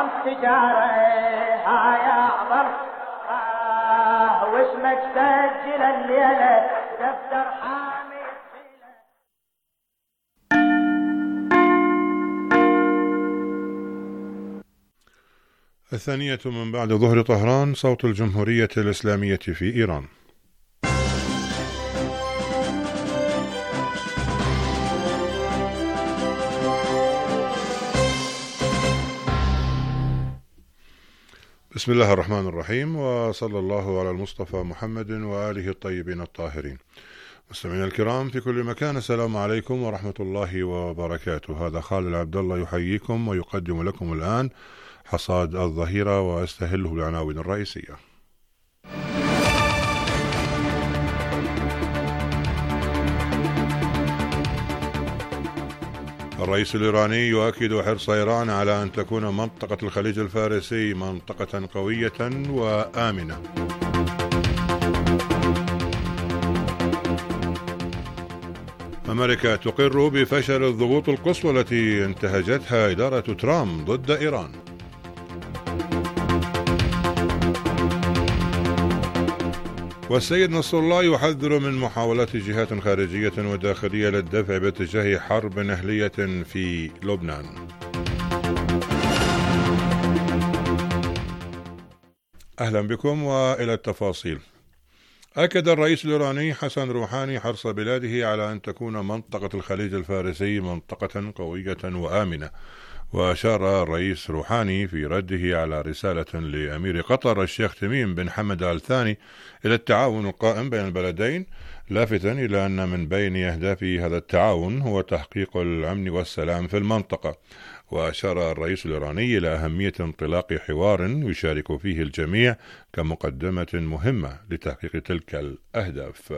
نظام تجارة يا عمر واسمك سجل الليلة دفتر حامي. الثانية من بعد ظهر طهران، صوت الجمهورية الإسلامية في إيران. بسم الله الرحمن الرحيم، وصلى الله على المصطفى محمد وآله الطيبين الطاهرين. مستمعينا الكرام في كل مكان، السلام عليكم ورحمة الله وبركاته. هذا خالد عبد الله يحييكم ويقدم لكم الآن حصاد الظهيرة وأستهله بالعناوين الرئيسية. الرئيس الإيراني يؤكد حرص إيران على أن تكون منطقة الخليج الفارسي منطقة قوية وآمنة. أمريكا تقر بفشل الضغوط القصوى التي انتهجتها إدارة ترامب ضد إيران. والسيد نصر الله يحذر من محاولات جهات خارجية وداخلية للدفع باتجاه حرب أهلية في لبنان. أهلا بكم وإلى التفاصيل. أكد الرئيس الإيراني حسن روحاني حرص بلاده على أن تكون منطقة الخليج الفارسي منطقة قوية وآمنة. وأشار الرئيس روحاني في رده على رسالة لأمير قطر الشيخ تميم بن حمد آل ثاني إلى التعاون القائم بين البلدين، لافتا إلى أن من بين أهداف هذا التعاون هو تحقيق الأمن والسلام في المنطقة. وأشار الرئيس الإيراني إلى أهمية انطلاق حوار يشارك فيه الجميع كمقدمة مهمة لتحقيق تلك الأهداف.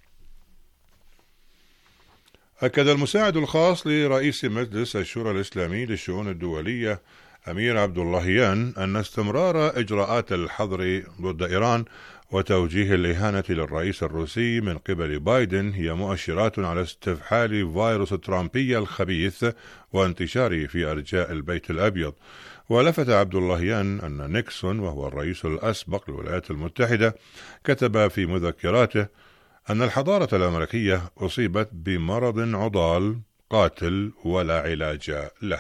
أكد المساعد الخاص لرئيس مجلس الشورى الإسلامي للشؤون الدولية أمير عبد اللهيان أن استمرار إجراءات الحظر ضد إيران وتوجيه الإهانة للرئيس الروسي من قبل بايدن هي مؤشرات على استفحال فيروس الترامبية الخبيث وانتشاره في أرجاء البيت الأبيض. ولفت عبد اللهيان أن نيكسون وهو الرئيس الأسبق للولايات المتحدة كتب في مذكراته أن الحضارة الأمريكية أصيبت بمرض عضال قاتل ولا علاج له.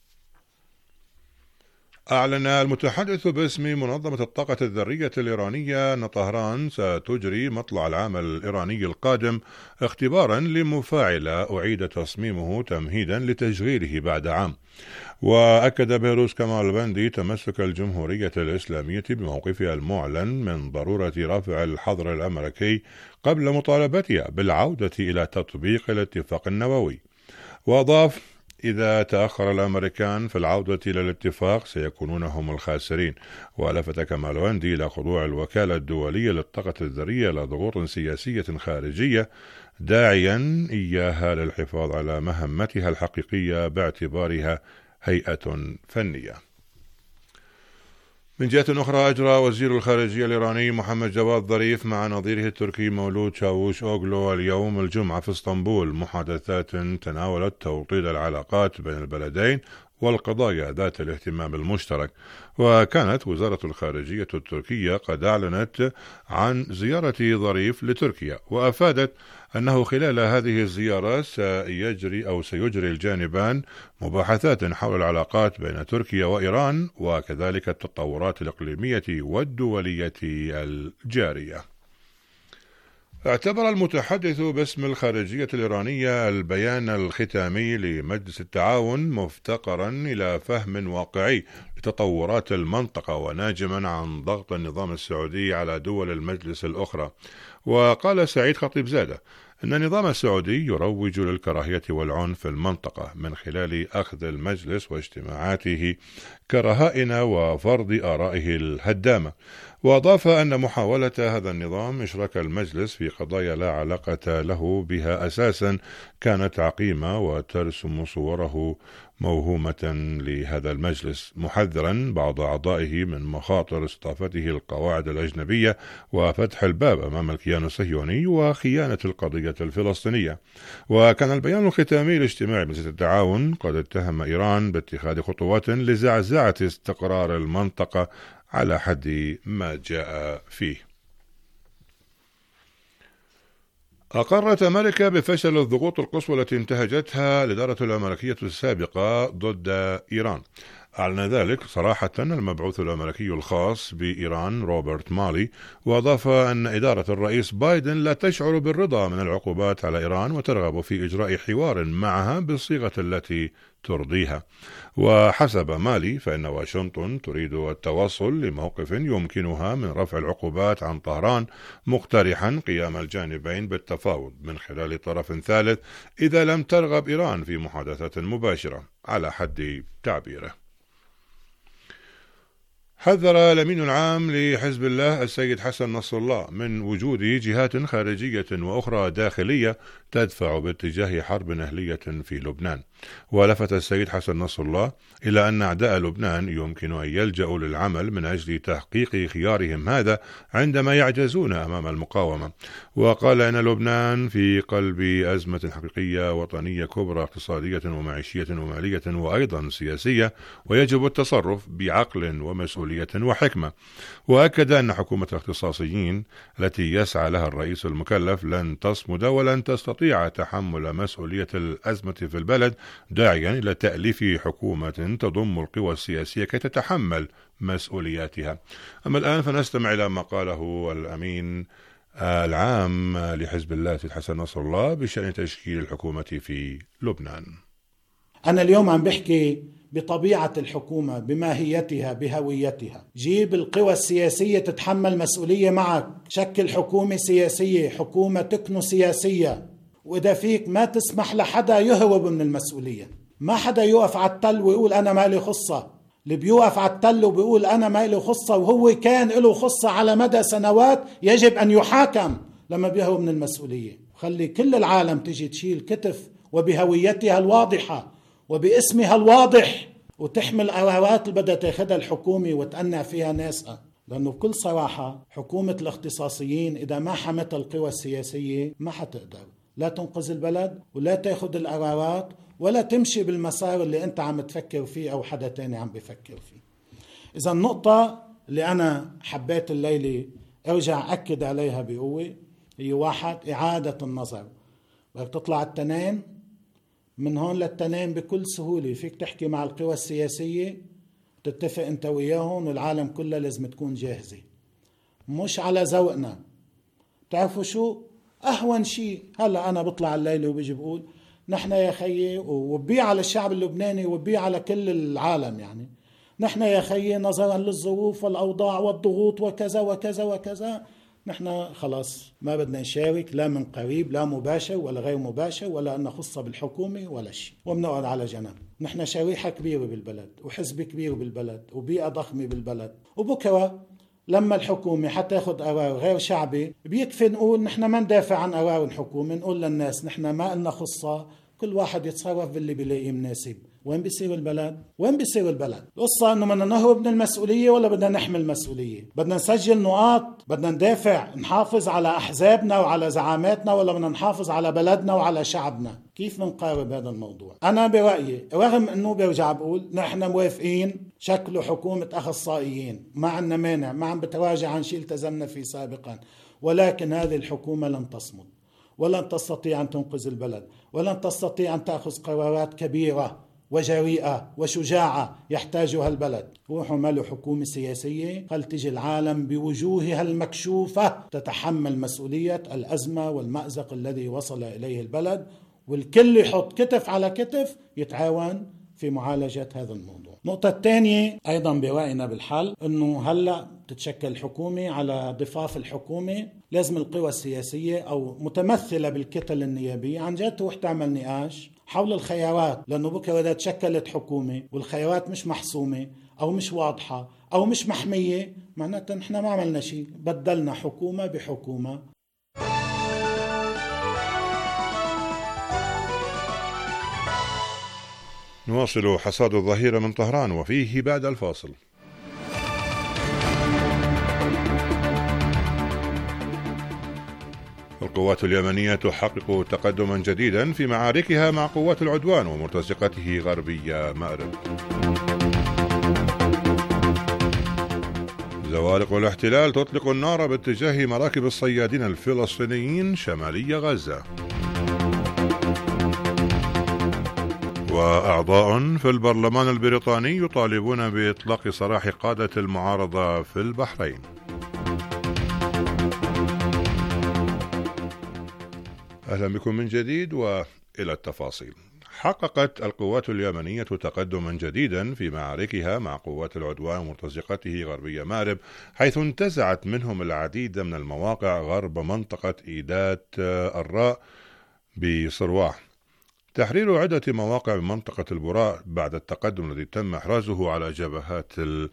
أعلن المتحدث باسم منظمة الطاقة الذرية الإيرانية أن طهران ستجري مطلع العام الإيراني القادم اختبارا لمفاعل أعيد تصميمه تمهيدا لتشغيله بعد عام. وأكد بيروز كمال بندي تمسك الجمهورية الإسلامية بموقفها المعلن من ضرورة رفع الحظر الأمريكي قبل مطالبتها بالعودة إلى تطبيق الاتفاق النووي. وأضاف: إذا تأخر الأمريكان في العودة إلى الاتفاق سيكونون هم الخاسرين. ولفت كمال بندي إلى خضوع الوكالة الدولية للطاقة الذرية إلى ضغوط سياسية خارجية، داعيا إياها للحفاظ على مهمتها الحقيقية باعتبارها هيئة فنية. من جهة أخرى، أجرى وزير الخارجية الإيراني محمد جواد ظريف مع نظيره التركي مولود شاووش أوغلو اليوم الجمعة في اسطنبول محادثات تناولت توطيد العلاقات بين البلدين والقضايا ذات الاهتمام المشترك. وكانت وزارة الخارجية التركية قد أعلنت عن زيارة ظريف لتركيا، وأفادت أنه خلال هذه الزيارة سيجري الجانبان مباحثات حول العلاقات بين تركيا وإيران وكذلك التطورات الإقليمية والدولية الجارية. اعتبر المتحدث باسم الخارجية الإيرانية البيان الختامي لمجلس التعاون مفتقرا إلى فهم واقعي لتطورات المنطقة وناجما عن ضغط النظام السعودي على دول المجلس الأخرى. وقال سعيد خطيب زادة أن النظام السعودي يروج للكراهية والعنف في المنطقة من خلال أخذ المجلس واجتماعاته كرهائن وفرض آرائه الهدامة. وأضاف أن محاولة هذا النظام إشراك المجلس في قضايا لا علاقة له بها أساسا كانت عقيمة وترسم صوره موهومة لهذا المجلس، محذرا بعض أعضائه من مخاطر استضافته القواعد الأجنبية وفتح الباب أمام الكيان الصهيوني وخيانة القضية الفلسطينية. وكان البيان الختامي لاجتماع مجلس التعاون قد اتهم إيران باتخاذ خطوات لزعزعة لزعزعة استقرار المنطقة على حد ما جاء فيه. أقرت أمريكا بفشل الضغوط القصوى التي انتهجتها الإدارة الأمريكية السابقة ضد إيران. أعلن ذلك صراحة المبعوث الأمريكي الخاص بإيران روبرت مالي، وأضاف أن إدارة الرئيس بايدن لا تشعر بالرضا من العقوبات على إيران وترغب في إجراء حوار معها بالصيغة التي ترضيها. وحسب مالي فإن واشنطن تريد التوصل لموقف يمكنها من رفع العقوبات عن طهران، مقترحا قيام الجانبين بالتفاوض من خلال طرف ثالث إذا لم ترغب إيران في محادثات مباشرة على حد تعبيره. حذر الأمين العام لحزب الله السيد حسن نصر الله من وجود جهات خارجية وأخرى داخلية تدفع باتجاه حرب أهلية في لبنان. ولفت السيد حسن نصر الله إلى أن أعداء لبنان يمكن أن يلجأوا للعمل من أجل تحقيق خيارهم هذا عندما يعجزون أمام المقاومة. وقال إن لبنان في قلب أزمة حقيقية وطنية كبرى، اقتصادية ومعيشية ومالية وأيضا سياسية، ويجب التصرف بعقل ومسؤولية وحكمة. وأكد أن حكومة الاختصاصيين التي يسعى لها الرئيس المكلف لن تصمد ولن تستطيع تحمل مسؤولية الأزمة في البلد، داعيا إلى تأليف حكومة تضم القوى السياسية كي تتحمل مسؤولياتها. أما الآن فنستمع إلى ما قاله الأمين العام لحزب الله سيد حسن نصر الله بشأن تشكيل الحكومة في لبنان. أنا اليوم عم بحكي بطبيعة الحكومة، بماهيتها، بهويتها. جيب القوى السياسية تتحمل مسؤولية معك، شكل حكومة سياسية، حكومة تكنو سياسية، وإذا فيك ما تسمح لحدا يهرب من المسؤولية. ما حدا يوقف على التل ويقول أنا ما لي خصة. اللي بيوقف على التل وبيقول أنا ما لي خصة وهو كان له خصة على مدى سنوات يجب أن يحاكم لما بيهرب من المسؤولية. خلي كل العالم تجي تشيل كتف وبهويتها الواضحة وباسمها الواضح وتحمل قرارات اللي بدها تاخدها الحكومة وتقنع فيها ناسها. لأنه بكل صراحة حكومة الاختصاصيين إذا ما حمت القوى السياسية ما حتقدر لا تنقذ البلد ولا تاخد القرارات ولا تمشي بالمسار اللي أنت عم تفكر فيه أو حدا تاني عم بفكر فيه. إذا النقطة اللي أنا حبيت الليلة أرجع أكد عليها بقوة هي واحد، إعادة النظر. بدك تطلع التنين من هون للتنين بكل سهولة. فيك تحكي مع القوى السياسية تتفق أنت وياهم والعالم كلها لازم تكون جاهزة، مش على ذوقنا. تعرفوا شو أهون شيء؟ هلأ أنا بطلع الليلة وبيجي بقول نحن يا خيي، وبيع على الشعب اللبناني وبيع على كل العالم، يعني نحن يا خيي نظرا للظروف والأوضاع والضغوط وكذا وكذا وكذا نحن خلاص ما بدنا نشارك لا من قريب لا مباشر ولا غير مباشر ولا أن نخص بالحكومة ولا شيء، وبنقعد على جنب. نحن شريحة كبيرة بالبلد وحزب كبير بالبلد وبيئة ضخمة بالبلد، وبكرة لما الحكومة حتاخد قرار غير شعبي بيكفي نقول نحن ما ندافع عن قرار الحكومة، نقول للناس نحن ما لنا خصة، كل واحد يتصرف باللي بيلاقيه مناسب. وين بيصير البلد؟ وين بيصير البلد؟ القصة انه بدنا نهرب من المسؤولية ولا بدنا نحمل مسؤولية؟ بدنا نسجل نقاط؟ بدنا ندافع نحافظ على أحزابنا وعلى زعاماتنا، ولا بدنا نحافظ على بلدنا وعلى شعبنا؟ كيف منقارب هذا الموضوع؟ أنا برأيي رغم أنه برجع بقول نحن موافقين شكله حكومة أخصائيين، ما عنا مانع، ما عم بتراجع عن شيء التزمنا فيه سابقا، ولكن هذه الحكومة لن تصمد ولن تستطيع أن تنقذ البلد ولن تستطيع أن تأخذ قرارات كبيرة وجريئة وشجاعة يحتاجها البلد. روحوا ماله حكومة سياسية، خل تجي العالم بوجوهها المكشوفة تتحمل مسؤولية الأزمة والمأزق الذي وصل إليه البلد، والكل يحط كتف على كتف يتعاون في معالجة هذا الموضوع. النقطة الثانية أيضا برأينا بالحل أنه هلأ تتشكل الحكومة، على ضفاف الحكومة لازم القوى السياسية أو متمثلة بالكتل النيابية عن جد تروح تعمل نقاش حول الخيارات، لأنه بكرة إذا تشكلت حكومة والخيارات مش محسومة أو مش واضحة أو مش محمية معناتها نحن ما عملنا شيء، بدلنا حكومة بحكومة. نواصل حصاد الظهيرة من طهران وفيه بعد الفاصل. القوات اليمنية تحقق تقدما جديدا في معاركها مع قوات العدوان ومرتزقته غربي مأرب. زوارق الاحتلال تطلق النار باتجاه مراكب الصيادين الفلسطينيين شمالي غزة. وأعضاء في البرلمان البريطاني يطالبون بإطلاق سراح قادة المعارضة في البحرين. أهلا بكم من جديد وإلى التفاصيل. حققت القوات اليمنية تقدما جديدا في معاركها مع قوات العدوان ومرتزقته غربي مارب، حيث انتزعت منهم العديد من المواقع غرب منطقة إيدات الراء بصرواح. تحرير عدة مواقع بمنطقة البراء بعد التقدم الذي تم إحرازه على جبهات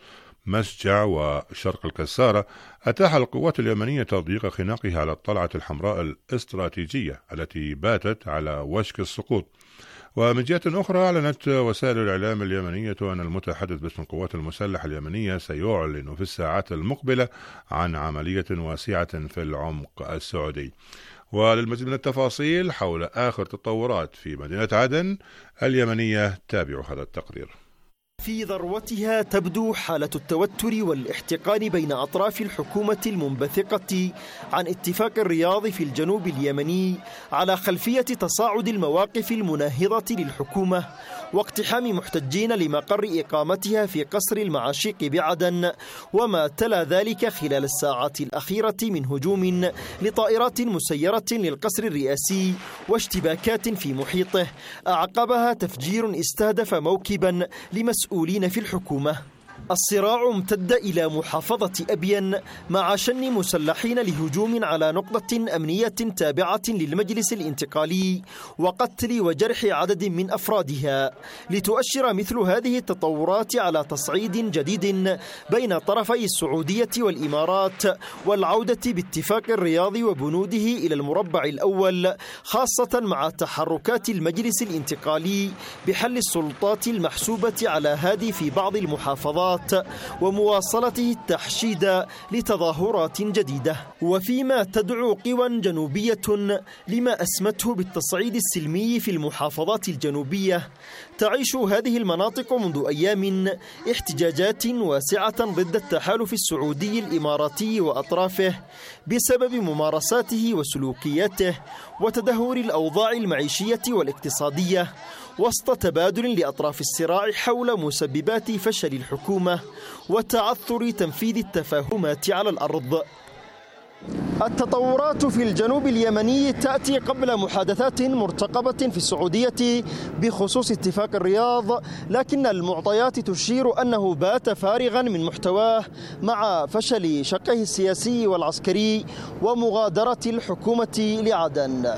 المسجع وشرق الكسارة أتاح القوات اليمنية تضييق خناقها على الطلعة الحمراء الاستراتيجية التي باتت على وشك السقوط. ومن جهة أخرى أعلنت وسائل الإعلام اليمنية أن المتحدث باسم القوات المسلحة اليمنية سيعلن في الساعات المقبلة عن عملية واسعة في العمق السعودي. وللمزيد من التفاصيل حول آخر تطورات في مدينة عدن اليمنية تابعوا هذا التقرير. في ذروتها تبدو حالة التوتر والاحتقان بين أطراف الحكومة المنبثقة عن اتفاق الرياض في الجنوب اليمني على خلفية تصاعد المواقف المناهضة للحكومة واقتحام محتجين لمقر إقامتها في قصر المعاشيق بعدن، وما تلا ذلك خلال الساعات الأخيرة من هجوم لطائرات مسيرة للقصر الرئاسي واشتباكات في محيطه أعقبها تفجير استهدف موكبا لمسؤولين في الحكومة. الصراع امتد إلى محافظة أبين مع شن مسلحين لهجوم على نقطة أمنية تابعة للمجلس الانتقالي وقتل وجرح عدد من أفرادها، لتؤشر مثل هذه التطورات على تصعيد جديد بين طرفي السعودية والإمارات والعودة باتفاق الرياض وبنوده إلى المربع الأول، خاصة مع تحركات المجلس الانتقالي بحل السلطات المحسوبة على هذه في بعض المحافظات ومواصلته التحشيد لتظاهرات جديدة. وفيما تدعو قوى جنوبية لما أسمته بالتصعيد السلمي في المحافظات الجنوبية، تعيش هذه المناطق منذ أيام احتجاجات واسعة ضد التحالف السعودي الإماراتي وأطرافه بسبب ممارساته وسلوكياته وتدهور الأوضاع المعيشية والاقتصادية، وسط تبادل لأطراف الصراع حول مسببات فشل الحكومة وتعثر تنفيذ التفاهمات على الأرض. التطورات في الجنوب اليمني تأتي قبل محادثات مرتقبة في السعودية بخصوص اتفاق الرياض، لكن المعطيات تشير أنه بات فارغا من محتواه مع فشل شقه السياسي والعسكري ومغادرة الحكومة لعدن.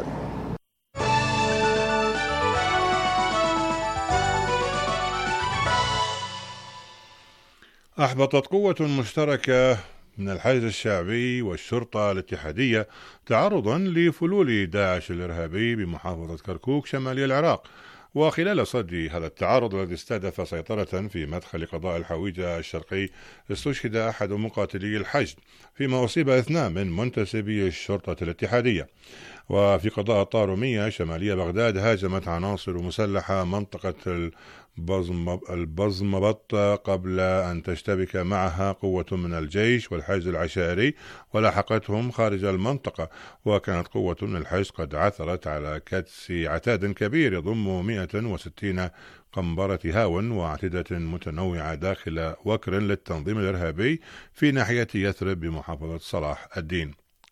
أحبطت قوة مشتركة من الحشد الشعبي والشرطة الاتحادية تعرضا لفلول داعش الإرهابي بمحافظة كركوك شمالي العراق. وخلال صد هذا التعرض الذي استهدف سيطرة في مدخل قضاء الحويجة الشرقي استشهد أحد مقاتلي الحشد، فيما أصيب 2 من منتسبي الشرطة الاتحادية. وفي قضاء الطارمية شمالية بغداد هاجمت عناصر مسلحة منطقة البزمبط قبل أن تشتبك معها قوة من الجيش والحشد العشائري ولاحقتهم خارج المنطقة. وكانت قوة من الحشد قد عثرت على كدس عتاد كبير يضم 160 قنبرة هاون وأعتدة متنوعة داخل وكر للتنظيم الإرهابي في ناحية يثرب بمحافظة صلاح الدين.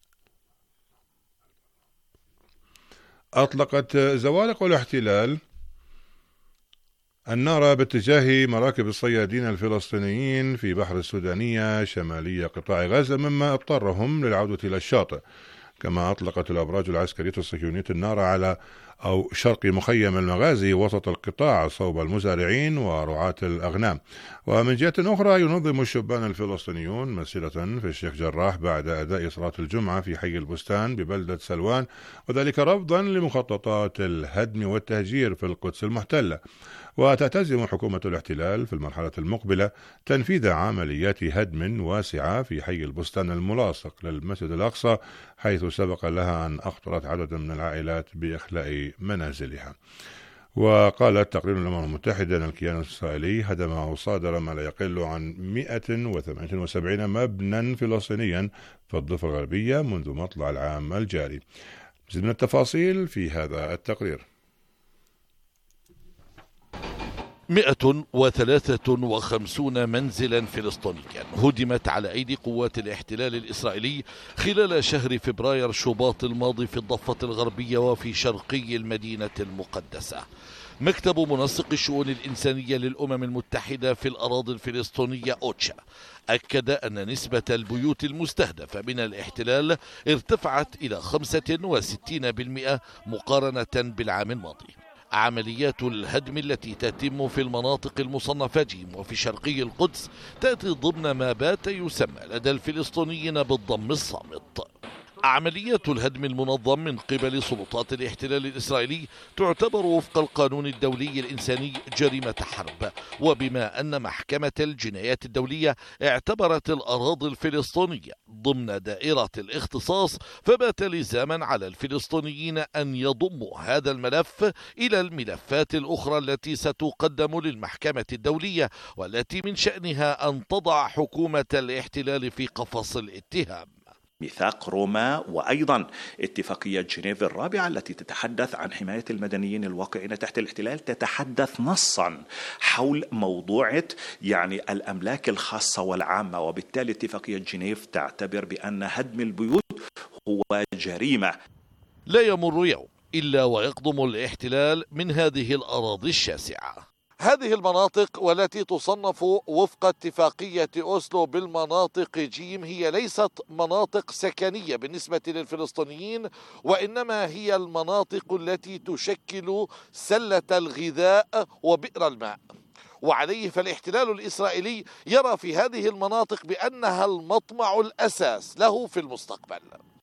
أطلقت زوارق الاحتلال النار باتجاه مراكب الصيادين الفلسطينيين في بحر السودانية شمالي قطاع غزة، مما اضطرهم للعودة إلى الشاطئ. كما أطلقت الأبراج العسكرية الصهيونية النار على شرق مخيم المغازي وسط القطاع صوب المزارعين ورعاة الأغنام. ومن جهة أخرى ينظم الشبان الفلسطينيون مسيرة في الشيخ جراح بعد أداء صلاة الجمعة في حي البستان ببلدة سلوان، وذلك رفضا لمخططات الهدم والتهجير في القدس المحتلة. وتعتزم حكومة الاحتلال في المرحلة المقبلة تنفيذ عمليات هدم واسعة في حي البستان الملاصق للمسجد الأقصى، حيث سبق لها أن أخطرت عدد من العائلات بإخلاء منازلها. وقالت تقرير الأمم المتحدة أن الكيان الإسرائيلي هدم أو صادر ما لا يقل عن 178 مبنى فلسطينيا في الضفة الغربية منذ مطلع العام الجاري. مزيد من التفاصيل في هذا التقرير. 153 منزلا فلسطينيا هدمت على أيدي قوات الاحتلال الإسرائيلي خلال شهر فبراير شباط الماضي في الضفة الغربية وفي شرقي المدينة المقدسة. مكتب منسق الشؤون الإنسانية للأمم المتحدة في الأراضي الفلسطينية أوتشا أكد أن نسبة البيوت المستهدفة من الاحتلال ارتفعت إلى 65% مقارنة بالعام الماضي. عمليات الهدم التي تتم في المناطق المصنفة جيم وفي شرقي القدس تأتي ضمن ما بات يسمى لدى الفلسطينيين بالضم الصامت. عمليات الهدم المنظم من قبل سلطات الاحتلال الإسرائيلي تعتبر وفق القانون الدولي الإنساني جريمة حرب، وبما أن محكمة الجنايات الدولية اعتبرت الأراضي الفلسطينية ضمن دائرة الاختصاص، فبات لزاما على الفلسطينيين أن يضموا هذا الملف إلى الملفات الأخرى التي ستقدم للمحكمة الدولية، والتي من شأنها أن تضع حكومة الاحتلال في قفص الاتهام. ميثاق روما وأيضا اتفاقية جنيف الرابعة التي تتحدث عن حماية المدنيين الواقعين تحت الاحتلال تتحدث نصا حول موضوع الأملاك الخاصة والعامة، وبالتالي اتفاقية جنيف تعتبر بأن هدم البيوت هو جريمة. لا يمر يوم إلا ويقضم الاحتلال من هذه الأراضي الشاسعة. هذه المناطق والتي تصنف وفق اتفاقية أوسلو بالمناطق جيم هي ليست مناطق سكنية بالنسبة للفلسطينيين، وإنما هي المناطق التي تشكل سلة الغذاء وبئر الماء، وعليه فالاحتلال الإسرائيلي يرى في هذه المناطق بأنها المطمع الأساس له في المستقبل.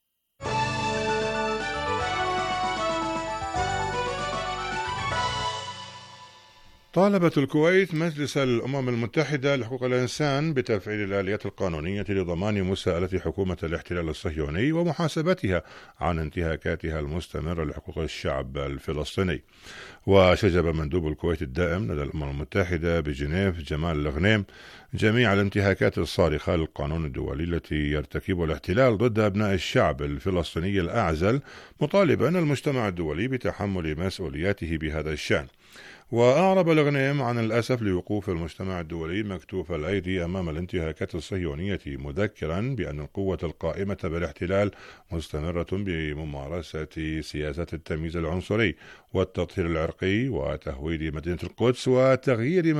طالبت الكويت مجلس الأمم المتحدة لحقوق الإنسان بتفعيل الآليات القانونية لضمان مساءلة حكومة الاحتلال الصهيوني ومحاسبتها عن انتهاكاتها المستمرة لحقوق الشعب الفلسطيني. وشجب مندوب الكويت الدائم لدى الأمم المتحدة بجنيف جمال الغنيم جميع الانتهاكات الصارخة للقانون الدولي التي يرتكبها الاحتلال ضد أبناء الشعب الفلسطيني الأعزل، مطالبا المجتمع الدولي بتحمل مسؤولياته بهذا الشأن. وأعرب الغنيم عن الأسف لوقوف المجتمع الدولي مكتوف الأيدي أمام الانتهاكات الصهيونية، مذكرا بأن القوة القائمة بالاحتلال مستمرة بممارسة سياسة التمييز العنصري والتطهير العرقي وتهويد مدينة القدس وتغيير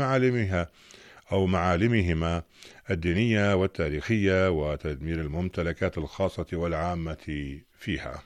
معالمهما الدينية والتاريخية وتدمير الممتلكات الخاصة والعامة فيها.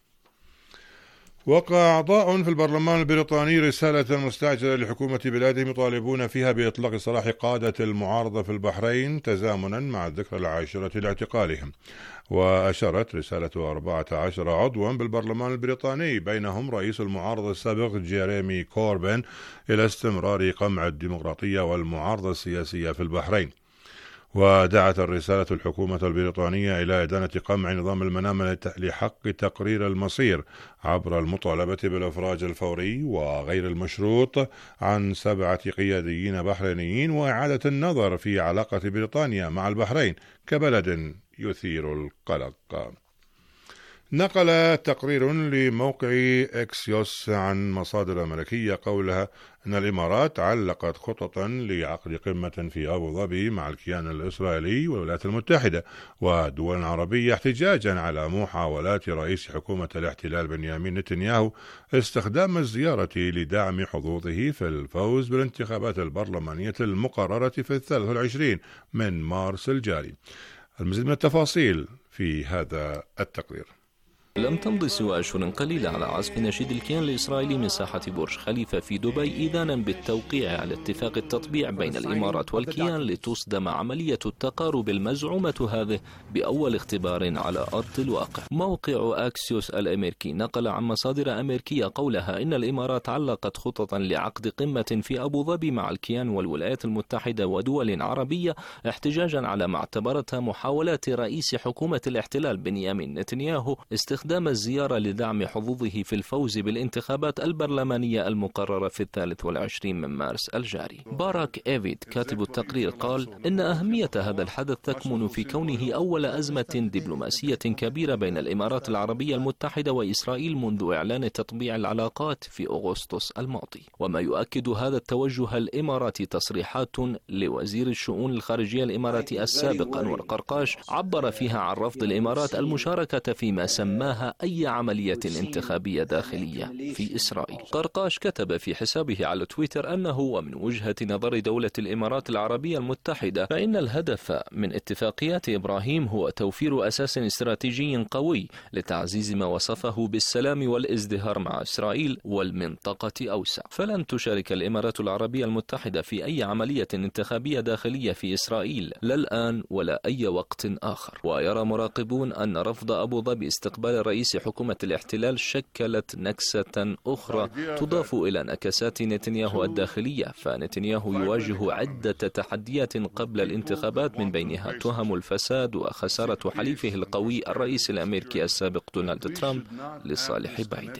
وقع أعضاء في البرلمان البريطاني رسالة مستعجلة لحكومة بلادهم يطالبون فيها بإطلاق سراح قادة المعارضة في البحرين تزامنا مع الذكرى 10 لاعتقالهم. وأشارت رسالة 14 عضوا بالبرلمان البريطاني بينهم رئيس المعارضة السابق جيريمي كوربين إلى استمرار قمع الديمقراطية والمعارضة السياسية في البحرين. ودعت الرسالة الحكومة البريطانية إلى إدانة قمع نظام المنامة لحق تقرير المصير عبر المطالبة بالإفراج الفوري وغير المشروط عن 7 قياديين بحرينيين وإعادة النظر في علاقة بريطانيا مع البحرين كبلد يثير القلق. نقل تقرير لموقع إكسيوس عن مصادر أمريكية قولها أن الإمارات علقت خططا لعقد قمة في أبو ظبي مع الكيان الإسرائيلي والولايات المتحدة ودول عربية احتجاجا على محاولات رئيس حكومة الاحتلال بنيامين نتنياهو استخدام الزيارة لدعم حظوظه في الفوز بالانتخابات البرلمانية المقررة في 23 من مارس الجاري. المزيد من التفاصيل في هذا التقرير. لم تمض سوى أشهر قليلة على عزف نشيد الكيان الإسرائيلي من ساحة برج خليفة في دبي إذانا بالتوقيع على اتفاق التطبيع بين الإمارات والكيان لتصدم عملية التقارب المزعومة هذه بأول اختبار على أرض الواقع. موقع أكسيوس الأمريكي نقل عن مصادر أمريكية قولها إن الإمارات علقت خططا لعقد قمة في أبو ظبي مع الكيان والولايات المتحدة ودول عربية احتجاجا على ما اعتبرتها محاولات رئيس حكومة الاحتلال بنيامين نتنياهو استخدام استخدام الزيارة لدعم حظوظه في الفوز بالانتخابات البرلمانية المقررة في 23 من مارس الجاري. باراك إيفيد كاتب التقرير قال إن أهمية هذا الحدث تكمن في كونه أول أزمة دبلوماسية كبيرة بين الإمارات العربية المتحدة وإسرائيل منذ إعلان تطبيع العلاقات في أغسطس الماضي. وما يؤكد هذا التوجه الإماراتي تصريحات لوزير الشؤون الخارجية الإماراتي السابق أنور قرقاش عبر فيها عن رفض الإمارات المشاركة فيما سماها أي عملية انتخابية داخلية في إسرائيل. قرقاش كتب في حسابه على تويتر أنه ومن وجهة نظر دولة الإمارات العربية المتحدة فإن الهدف من اتفاقيات إبراهيم هو توفير أساس استراتيجي قوي لتعزيز ما وصفه بالسلام والازدهار مع إسرائيل والمنطقة أوسع. فلن تشارك الإمارات العربية المتحدة في أي عملية انتخابية داخلية في إسرائيل لا الآن ولا أي وقت آخر. ويرى مراقبون أن رفض أبو ظبي استقبال رئيس حكومة الاحتلال شكلت نكسة أخرى تضاف إلى نكسات نتنياهو الداخلية، فنتنياهو يواجه عدة تحديات قبل الانتخابات من بينها تهم الفساد وخسارة حليفه القوي الرئيس الأمريكي السابق دونالد ترامب لصالح بايدن.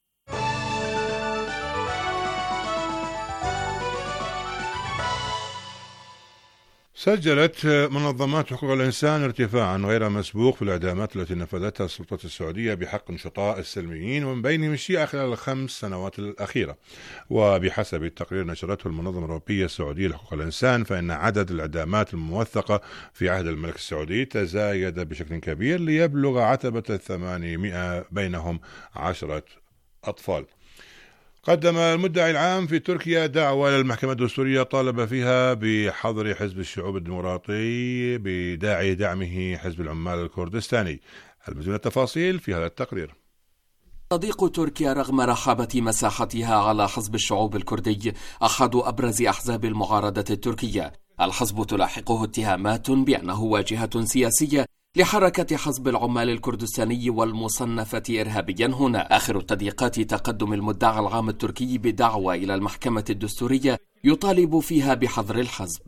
سجلت منظمات حقوق الإنسان ارتفاعا غير مسبوق في الإعدامات التي نفذتها السلطة السعودية بحق نشطاء السلميين ومن بينهم الشيعة خلال ال5 سنوات الأخيرة. وبحسب التقرير نشرته المنظمة الأوروبية السعودية لحقوق الإنسان فإن عدد الإعدامات الموثقة في عهد الملك السعودي تزايد بشكل كبير ليبلغ عتبة 800 بينهم 10 أطفال. قدم المدعي العام في تركيا دعوى للمحكمة الدستورية طالب فيها بحظر حزب الشعوب الديمقراطي بداعي دعمه حزب العمال الكردستاني. المزيد من التفاصيل في هذا التقرير. تضيق تركيا رغم رحابة مساحتها على حزب الشعوب الكردي أحد أبرز أحزاب المعارضة التركية. الحزب تلاحقه اتهامات بأنه واجهة سياسية لحركة حزب العمال الكردستاني والمصنفة إرهابيا هنا. آخر التضييقات تقدم المدعي العام التركي بدعوى إلى المحكمة الدستورية يطالب فيها بحظر الحزب.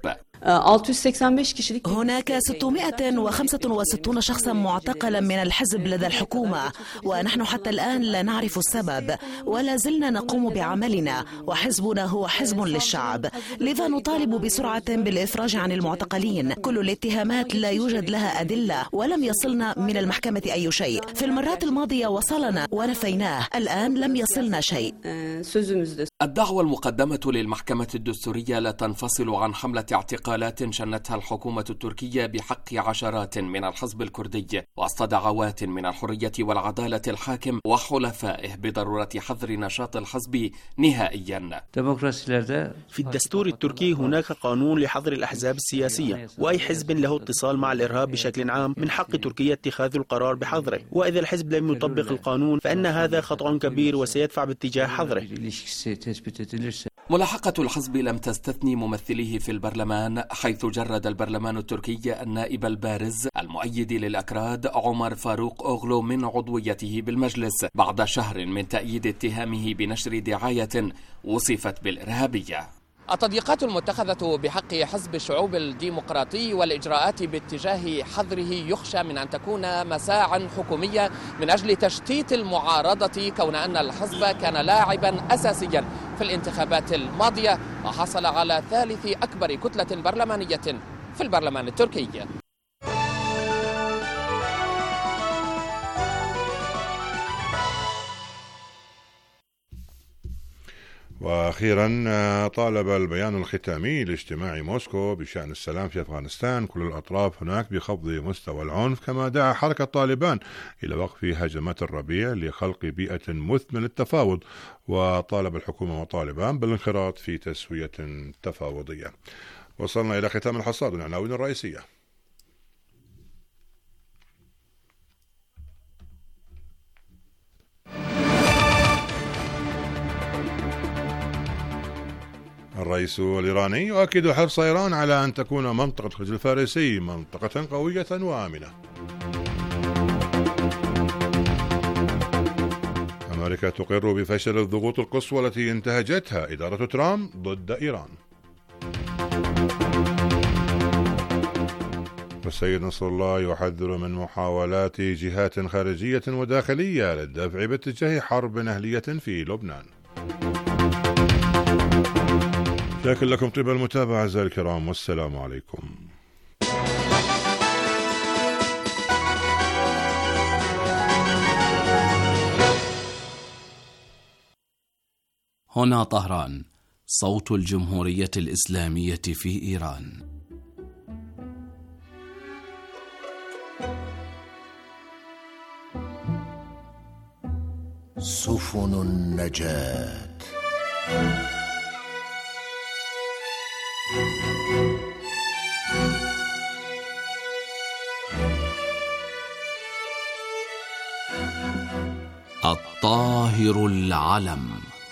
هناك 665 شخصا معتقلا من الحزب لدى الحكومة، ونحن حتى الآن لا نعرف السبب، ولا زلنا نقوم بعملنا، وحزبنا هو حزب للشعب، لذا نطالب بسرعة بالإفراج عن المعتقلين. كل الاتهامات لا يوجد لها أدلة، ولم يصلنا من المحكمة أي شيء. في المرات الماضية وصلنا ونفيناه، الآن لم يصلنا شيء. الدعوى المقدمة للمحكمة الدستورية لا تنفصل عن حملة اعتقالات شنتها الحكومة التركية بحق عشرات من الحزب الكردي وسط دعوات من الحرية والعدالة الحاكم وحلفائه بضرورة حظر نشاط الحزب نهائيا. في الدستور التركي هناك قانون لحظر الأحزاب السياسية، وأي حزب له اتصال مع الإرهاب بشكل عام من حق تركيا اتخاذ القرار بحظره، وإذا الحزب لم يطبق القانون فإن هذا خطأ كبير وسيدفع باتجاه حظره. ملاحقة الحزب لم تستثني ممثليه في البرلمان، حيث جرد البرلمان التركي النائب البارز المؤيد للأكراد عمر فاروق أوغلو من عضويته بالمجلس بعد شهر من تأييد اتهامه بنشر دعاية وصفت بالإرهابية. التضييقات المتخذة بحق حزب الشعوب الديمقراطي والإجراءات باتجاه حظره يخشى من أن تكون مساعٍ حكومية من أجل تشتيت المعارضة، كون أن الحزب كان لاعبا أساسيا في الانتخابات الماضية وحصل على ثالث أكبر كتلة برلمانية في البرلمان التركي. وأخيرا طالب البيان الختامي لاجتماع موسكو بشأن السلام في أفغانستان كل الأطراف هناك بخفض مستوى العنف، كما دعا حركة طالبان إلى وقف هجمات الربيع لخلق بيئة مثمرة للتفاوض، وطالب الحكومة وطالبان بالانخراط في تسوية تفاوضية. وصلنا إلى ختام الحصاد والعناوين الرئيسية. الرئيس الإيراني يؤكد حرص إيران على أن تكون منطقة الخليج الفارسي منطقة قوية وآمنة. أمريكا تقر بفشل الضغوط القصوى التي انتهجتها إدارة ترامب ضد إيران. والسيد نصر الله يحذر من محاولات جهات خارجية وداخلية للدفع باتجاه حرب أهلية في لبنان. شاكر لكم طيب المتابعة أعزائي الكرام، والسلام عليكم. هنا طهران، صوت الجمهورية الإسلامية في إيران. سفن النجاة. الطاهر العلم.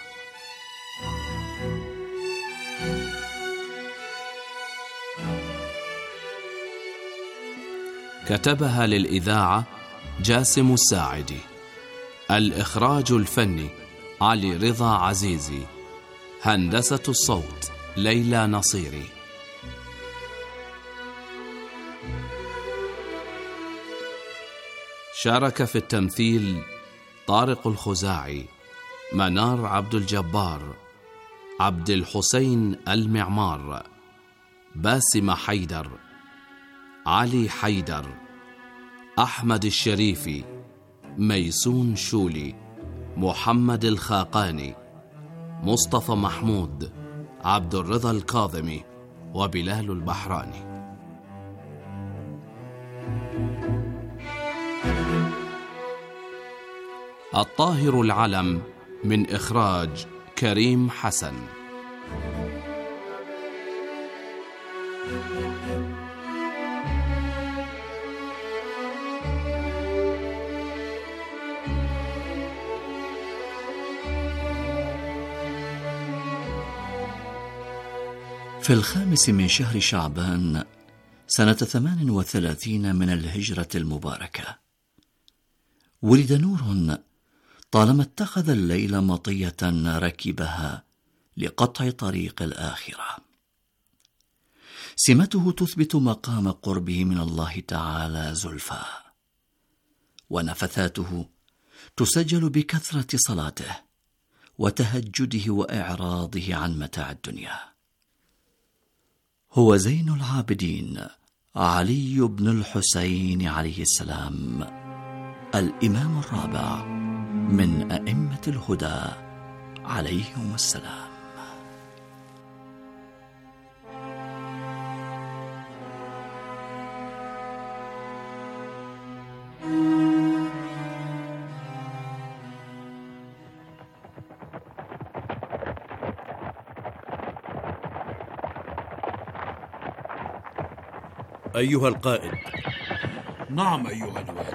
كتبها للإذاعة جاسم الساعدي. الإخراج الفني علي رضا عزيزي. هندسة الصوت ليلى نصيري. شارك في التمثيل طارق الخزاعي، منار عبد الجبار، عبد الحسين المعمار، باسم حيدر، علي حيدر، أحمد الشريفي، ميسون شولي، محمد الخاقاني، مصطفى محمود، عبد الرضا الكاظمي، وبلال البحراني. الطاهر العلم من إخراج كريم حسن. في 5 من شهر شعبان سنة 38 من الهجرة المباركة ولد نور طالما اتخذ الليل مطية ركبها لقطع طريق الآخرة. سمته تثبت مقام قربه من الله تعالى زلفى، ونفثاته تسجل بكثرة صلاته وتهجده وإعراضه عن متاع الدنيا. هو زين العابدين علي بن الحسين عليه السلام، الإمام الرابع من أئمة الهدى عليهم السلام. أيها القائد. نعم أيها الوالي.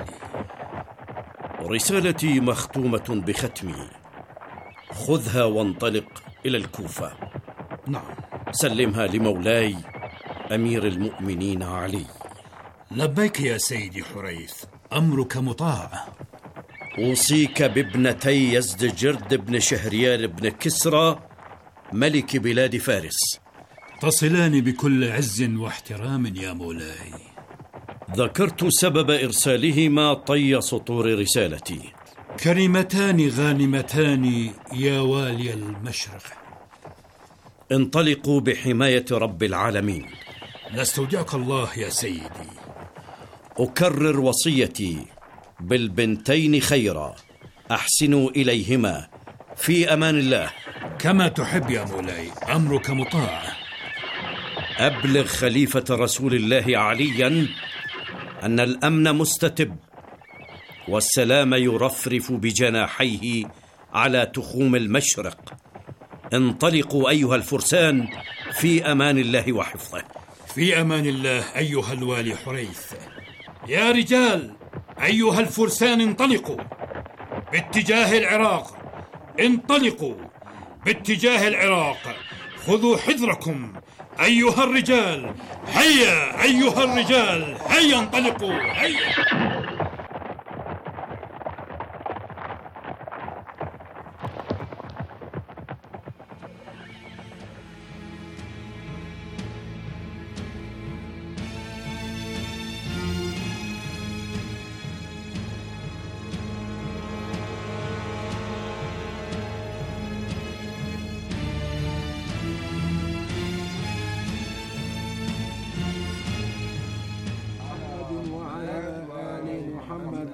رسالتي مختومة بختمي، خذها وانطلق إلى الكوفة. نعم. سلمها لمولاي أمير المؤمنين علي. لبيك يا سيدي حريث، أمرك مطاع. أوصيك بابنتي يزدجرد بن شهريار بن كسرى ملك بلاد فارس. تصلان بكل عز واحترام يا مولاي. ذكرت سبب إرسالهما طي سطور رسالتي. كريمتان غانمتان يا والي المشرق. انطلقوا بحماية رب العالمين. نستودعك الله يا سيدي. أكرر وصيتي بالبنتين خيرا، أحسنوا إليهما في أمان الله. كما تحب يا مولاي، أمرك مطاع. أبلغ خليفة رسول الله عليا أن الأمن مستتب والسلام يرفرف بجناحيه على تخوم المشرق. انطلقوا أيها الفرسان في أمان الله وحفظه. في أمان الله أيها الوالي حريث. يا رجال أيها الفرسان، انطلقوا باتجاه العراق. انطلقوا باتجاه العراق. خذوا حذركم أيها الرجال. هيا أيها الرجال، هيا انطلقوا، هيا.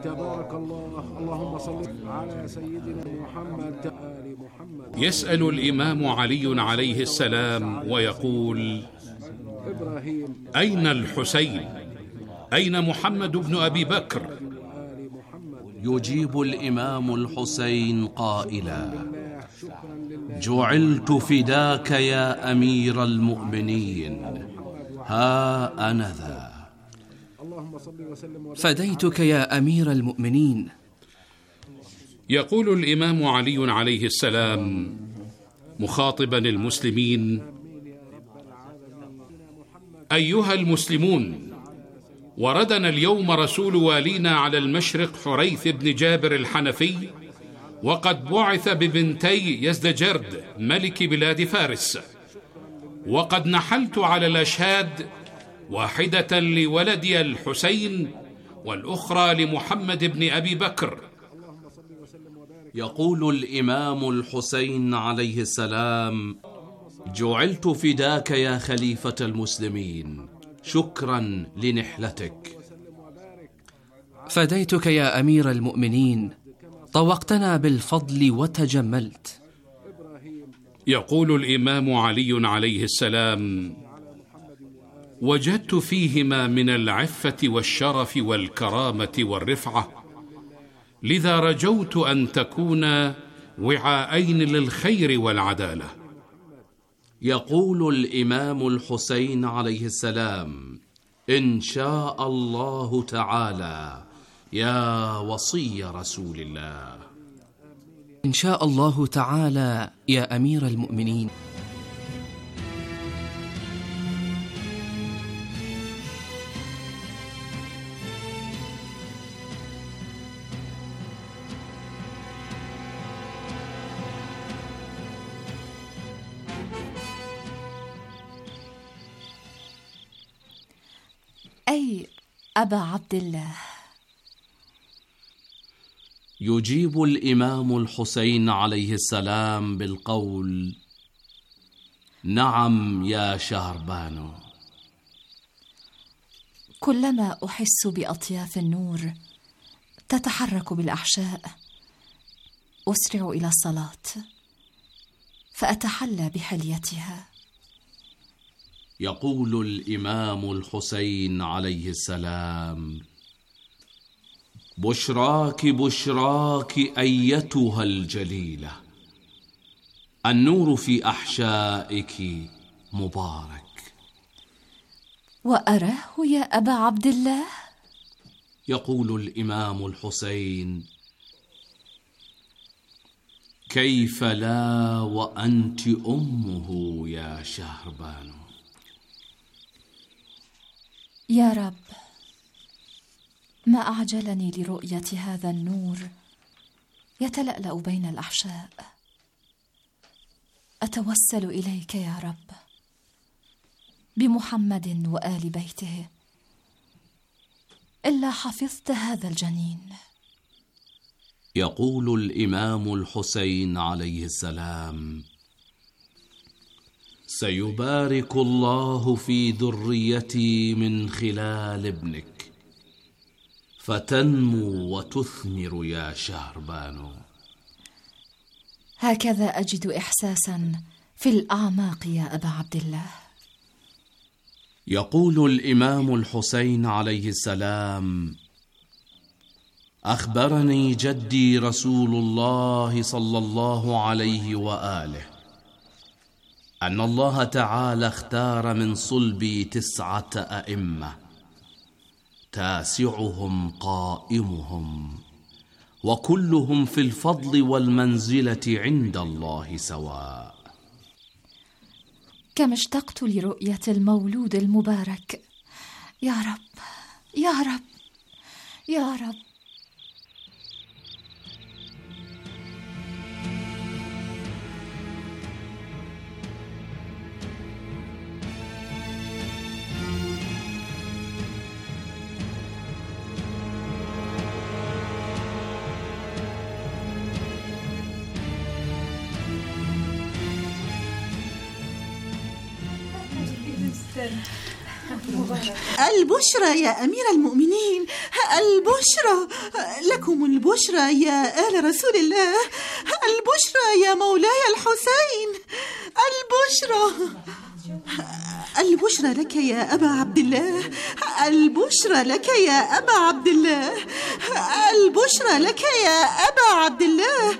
تبارك الله. اللهم صل على سيدنا محمد آل محمد. يسأل الإمام علي عليه السلام ويقول: أين الحسين؟ أين محمد بن أبي بكر؟ يجيب الإمام الحسين قائلا: جعلت فداك يا أمير المؤمنين، ها أنا ذا. فديتك يا أمير المؤمنين. يقول الإمام علي عليه السلام مخاطبا المسلمين: أيها المسلمون، وردنا اليوم رسول والينا على المشرق حريث بن جابر الحنفي، وقد بعث ببنتي يزدجرد ملك بلاد فارس، وقد نحلت على الأشهاد، واحدة لولدي الحسين والأخرى لمحمد بن أبي بكر. يقول الإمام الحسين عليه السلام: جعلت فداك يا خليفة المسلمين، شكرا لنحلتك. فديتك يا أمير المؤمنين، طوقتنا بالفضل وتجملت. يقول الإمام علي عليه السلام: وجدت فيهما من العفة والشرف والكرامة والرفعة، لذا رجوت أن تكون وعاءين للخير والعدالة. يقول الإمام الحسين عليه السلام: إن شاء الله تعالى يا وصي رسول الله. إن شاء الله تعالى يا أمير المؤمنين. أي أبا عبد الله. يجيب الإمام الحسين عليه السلام بالقول: نعم يا شهربانو. كلما أحس بأطياف النور تتحرك بالأحشاء أسرع إلى الصلاة فأتحلى بحليتها. يقول الإمام الحسين عليه السلام: بشراك بشراك أيتها الجليلة، النور في أحشائك مبارك. وأراه يا أبا عبد الله. يقول الإمام الحسين: كيف لا وأنت أمه يا شهربانو. يا رب، ما أعجلني لرؤية هذا النور يتلألأ بين الأحشاء. أتوسل إليك يا رب بمحمد وآل بيته، إلا حفظت هذا الجنين. يقول الإمام الحسين عليه السلام: سيبارك الله في ذريتي من خلال ابنك، فتنمو وتثمر يا شهربانو. هكذا أجد إحساسا في الأعماق يا أبا عبد الله. يقول الإمام الحسين عليه السلام: أخبرني جدي رسول الله صلى الله عليه وآله أن الله تعالى اختار من صلبي 9 أئمة، تاسعهم قائمهم، وكلهم في الفضل والمنزلة عند الله سواء. كم اشتقت لرؤية المولود المبارك. يا رب يا رب يا رب. البشرى يا أمير المؤمنين، البشرى لكم، البشرى يا آل رسول الله، البشرى يا مولاي الحسين، البشرى لك يا أبا عبد الله، البشرى لك يا أبا عبد الله، البشرى لك يا أبا عبد الله.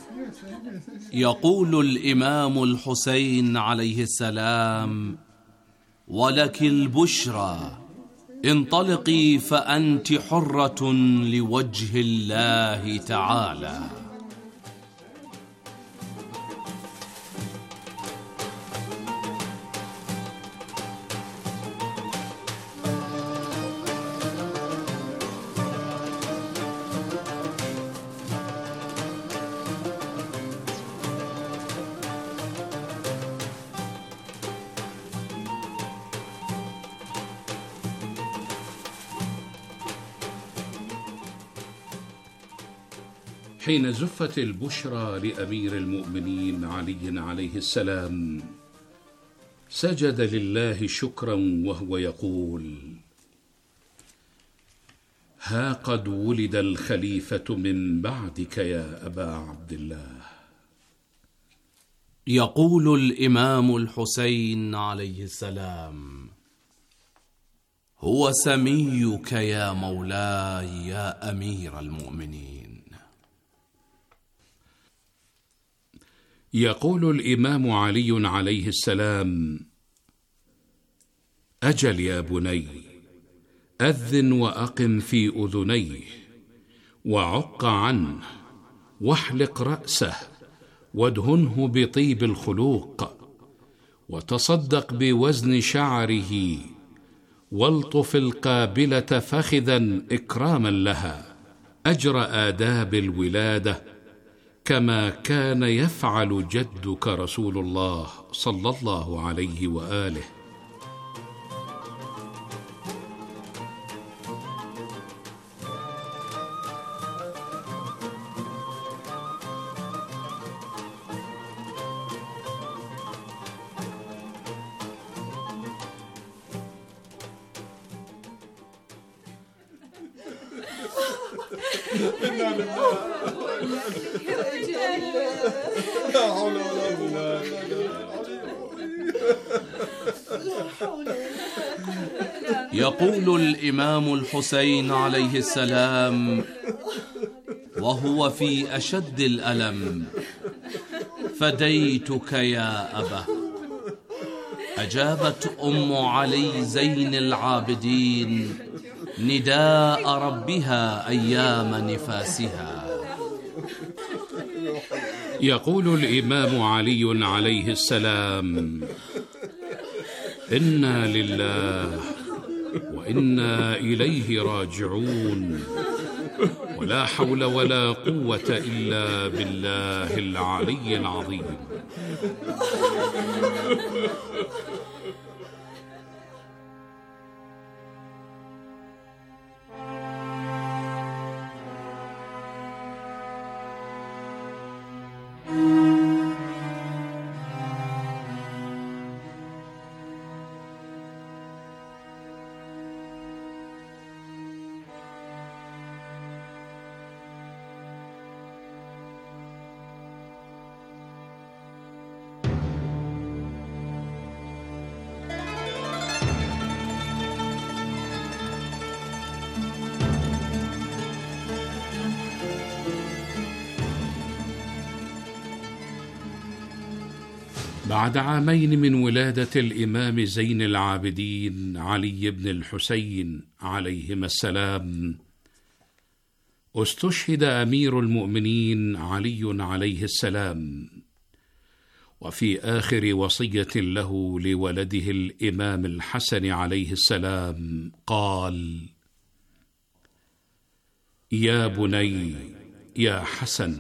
يقول الإمام الحسين عليه السلام: ولك البشرى، انطلقي فأنت حرة لوجه الله تعالى. حين زفت البشرى لأمير المؤمنين علي عليه السلام، سجد لله شكرا وهو يقول: ها قد ولد الخليفة من بعدك يا أبا عبد الله. يقول الإمام الحسين عليه السلام: هو سميك يا مولاي يا أمير المؤمنين. يقول الإمام علي عليه السلام: أجل يا بني، أذن وأقم في أذنيه، وعق عنه، واحلق رأسه، وادهنه بطيب الخلوق، وتصدق بوزن شعره، والطف القابلة فخذا إكراما لها، أجر آداب الولادة كما كان يفعل جدك رسول الله صلى الله عليه وآله. يقول الإمام الحسين عليه السلام وهو في أشد الألم: فديتك يا أبا. أجابت أم علي زين العابدين نداء ربها أيام نفاسها. يقول الإمام علي عليه السلام: إنا لله وإنا إليه راجعون، ولا حول ولا قوة إلا بالله العلي العظيم. بعد عامين من ولادة الإمام زين العابدين علي بن الحسين عليهما السلام، استشهد أمير المؤمنين علي عليه السلام، وفي آخر وصية له لولده الإمام الحسن عليه السلام قال: يا بني يا حسن،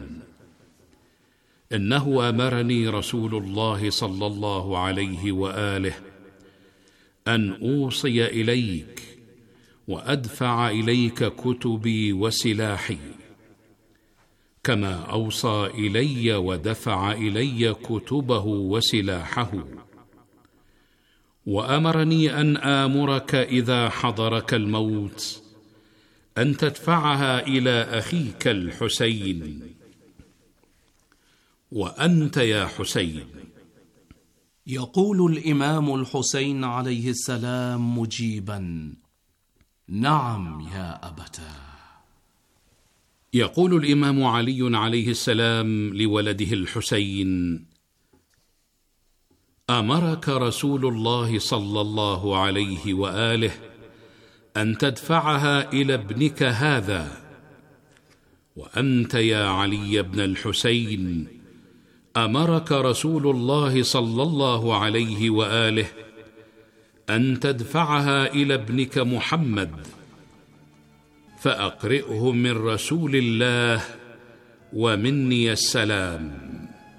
إنه أمرني رسول الله صلى الله عليه وآله أن أوصي إليك وأدفع إليك كتبي وسلاحي، كما أوصى إلي ودفع إلي كتبه وسلاحه، وأمرني أن آمرك إذا حضرك الموت أن تدفعها إلى أخيك الحسين. وأنت يا حسين. يقول الإمام الحسين عليه السلام مجيبا: نعم يا أبتاه. يقول الإمام علي عليه السلام لولده الحسين: أمرك رسول الله صلى الله عليه وآله أن تدفعها إلى ابنك هذا. وأنت يا علي بن الحسين أمرك رسول الله صلى الله عليه وآله أن تدفعها إلى ابنك محمد، فأقرئه من رسول الله ومني السلام.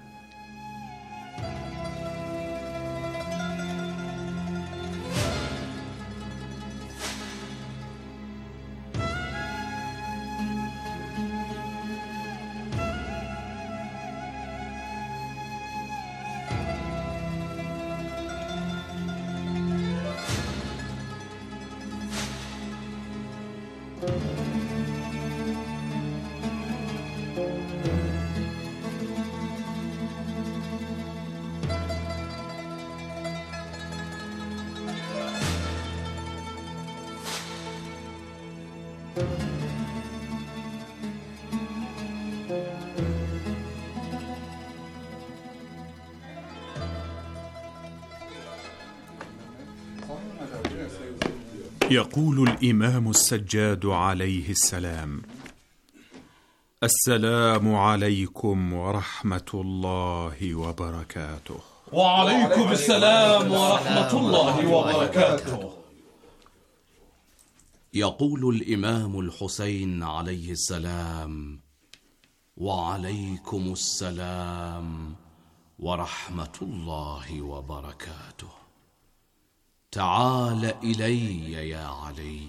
يقول الإمام السجاد عليه السلام: السلام عليكم ورحمة الله وبركاته. وعليكم السلام ورحمة الله وبركاته. يقول الإمام الحسين عليه السلام: وعليكم السلام ورحمة الله وبركاته. تعال إلي يا علي،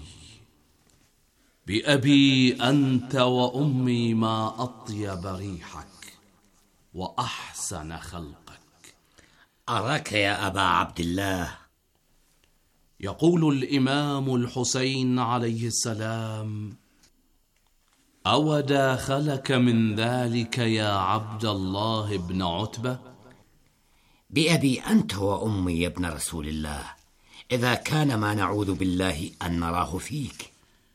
بأبي أنت وأمي ما أطيب ريحك وأحسن خلقك. أراك يا أبا عبد الله. يقول الإمام الحسين عليه السلام: أو داخلك من ذلك يا عبد الله بن عتبة؟ بأبي أنت وأمي يا ابن رسول الله، إذا كان ما نعوذ بالله أن نراه فيك.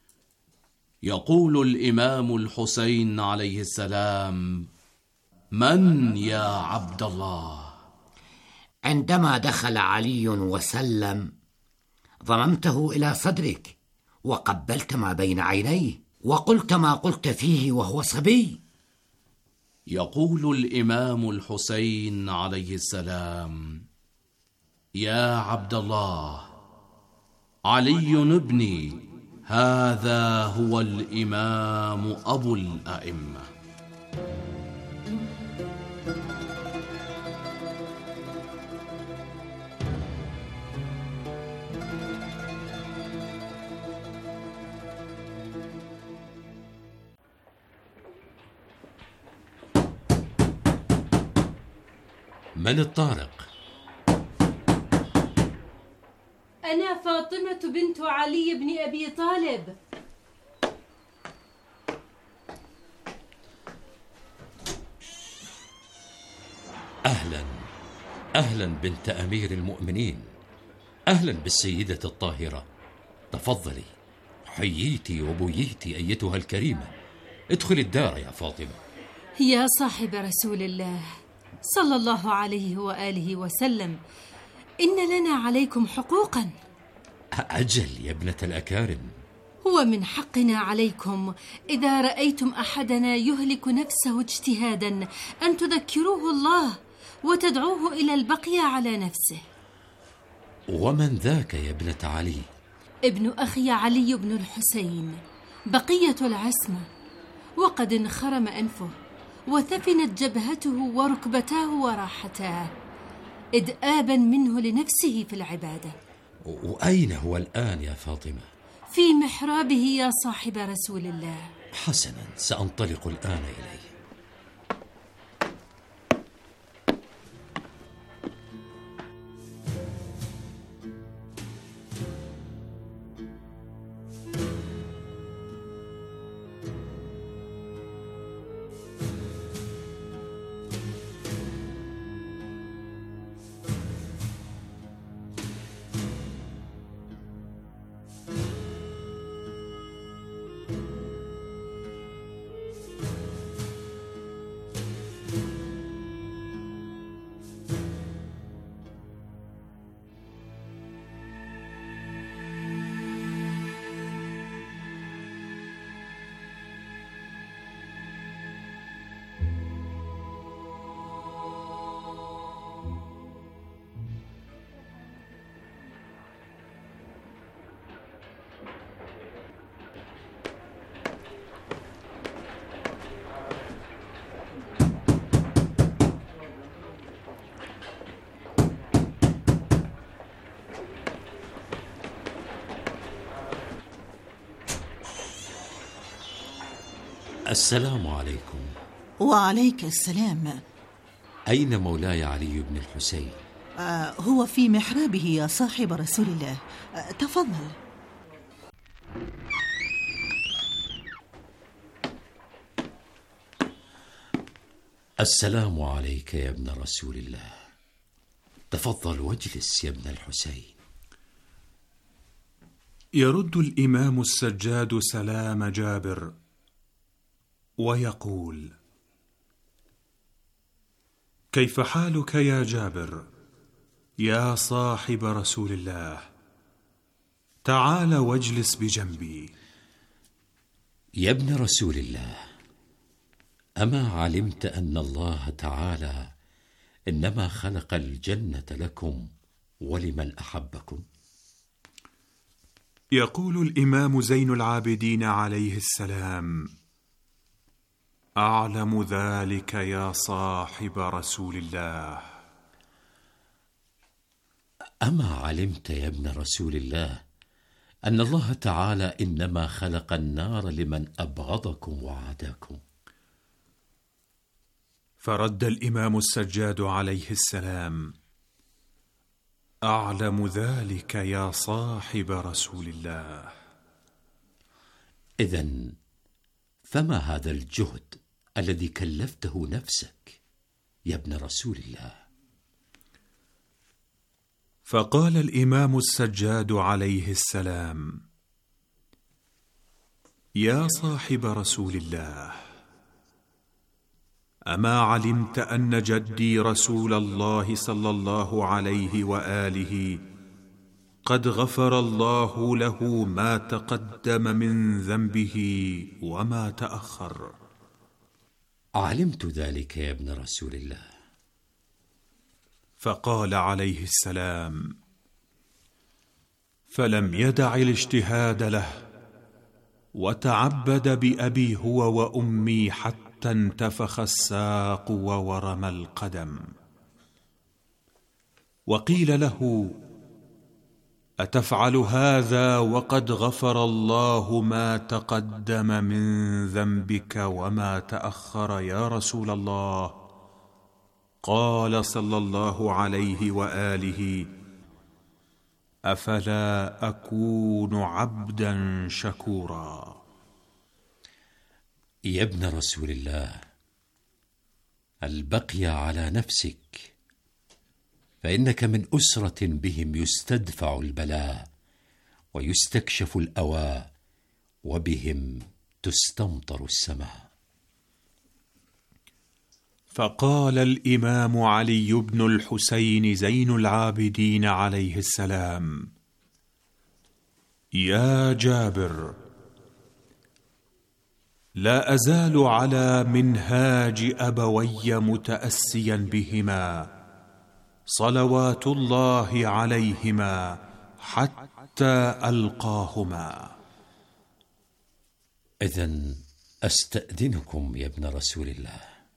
يقول الإمام الحسين عليه السلام: من يا عبد الله؟ عندما دخل علي وسلم ضممته إلى صدرك وقبلت ما بين عينيه وقلت ما قلت فيه وهو صبي. يقول الإمام الحسين عليه السلام: يا عبد الله، علي ابني، هذا هو الإمام أبو الأئمة. من الطارق؟ أنا فاطمة بنت علي بن أبي طالب. أهلا أهلا بنت أمير المؤمنين، أهلا بالسيدة الطاهرة. تفضلي، حييتي وبويتي أيتها الكريمة. ادخل الدار يا فاطمة. يا صاحب رسول الله صلى الله عليه وآله وسلم، إن لنا عليكم حقوقا. أجل يا ابنة الأكارم. هو من حقنا عليكم إذا رأيتم أحدنا يهلك نفسه اجتهادا أن تذكروه الله وتدعوه إلى البقية على نفسه. ومن ذاك يا ابنة علي؟ ابن أخي علي بن الحسين، بقية العصمة، وقد انخرم أنفه وثفنت جبهته وركبتاه وراحتاه إدآبا منه لنفسه في العبادة. وأين هو الآن يا فاطمة؟ في محرابه يا صاحب رسول الله. حسنا، سأنطلق الآن إليه. السلام عليكم. وعليك السلام. أين مولاي علي بن الحسين؟ هو في محرابه يا صاحب رسول الله. تفضل. السلام عليك يا ابن رسول الله. تفضل واجلس يا ابن الحسين. يرد الإمام السجاد سلام جابر ويقول: كيف حالك يا جابر يا صاحب رسول الله؟ تعال واجلس بجنبي. يا ابن رسول الله، أما علمت أن الله تعالى إنما خلق الجنة لكم ولمن أحبكم؟ يقول الإمام زين العابدين عليه السلام: أعلم ذلك يا صاحب رسول الله. أما علمت يا ابن رسول الله أن الله تعالى إنما خلق النار لمن أبغضكم وعاداكم؟ فرد الإمام السجاد عليه السلام: أعلم ذلك يا صاحب رسول الله. إذن فما هذا الجهد الذي كلفته نفسك يا ابن رسول الله؟ فقال الإمام السجاد عليه السلام: يا صاحب رسول الله، أما علمت أن جدي رسول الله صلى الله عليه وآله قد غفر الله له ما تقدم من ذنبه وما تأخر؟ علمت ذلك يا ابن رسول الله. فقال عليه السلام: فلم يدع الاجتهاد له، وتعبد بأبي هو وأمي حتى انتفخ الساق وورم القدم. وقيل له: أتفعل هذا وقد غفر الله ما تقدم من ذنبك وما تأخر يا رسول الله؟ قال صلى الله عليه وآله: أفلا أكون عبدا شكورا؟ يا ابن رسول الله، البقي على نفسك، فإنك من أسرة بهم يستدفع البلاء ويستكشف الأواء، وبهم تستمطر السماء. فقال الإمام علي بن الحسين زين العابدين عليه السلام: يا جابر، لا أزال على منهاج أبوي متأسيا بهما صلوات الله عليهما حتى ألقاهما. إذن أستأذنكم يا ابن رسول الله.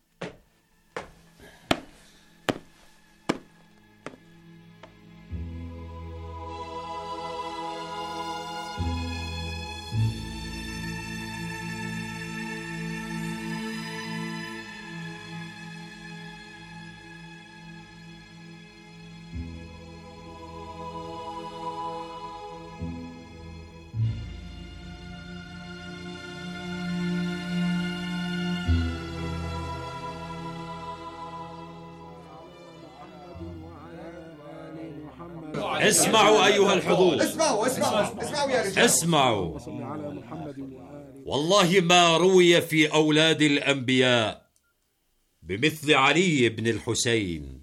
اسمعوا أيها الحضور، اسمعوا يا رجال، اسمعوا. والله ما روي في أولاد الأنبياء بمثل علي بن الحسين.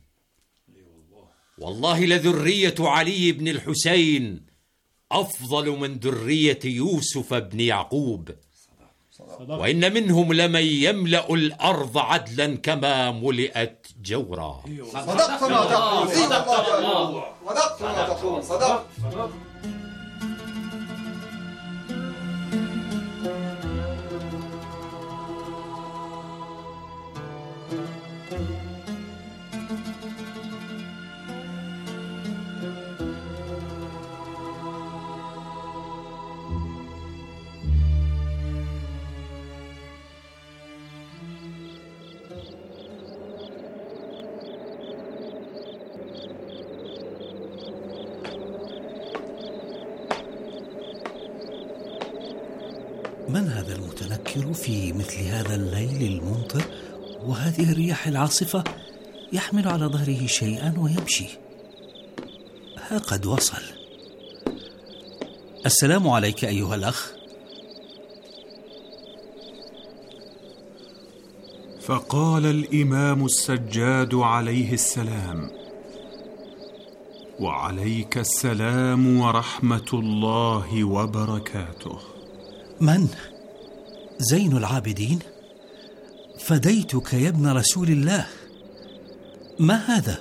والله لذرية علي بن الحسين أفضل من ذرية يوسف بن يعقوب، وإن منهم لمن يملأ الأرض عدلا كما ملئت جورا. صدقت ما تقول، صدقت ما تقول، صدقت. من هذا المتنكر في مثل هذا الليل الممطر وهذه الرياح العاصفة؟ يحمل على ظهره شيئا ويمشي. ها قد وصل. السلام عليك أيها الأخ. فقال الإمام السجاد عليه السلام: وعليك السلام ورحمة الله وبركاته. من؟ زين العابدين؟ فديتك يا ابن رسول الله. ما هذا؟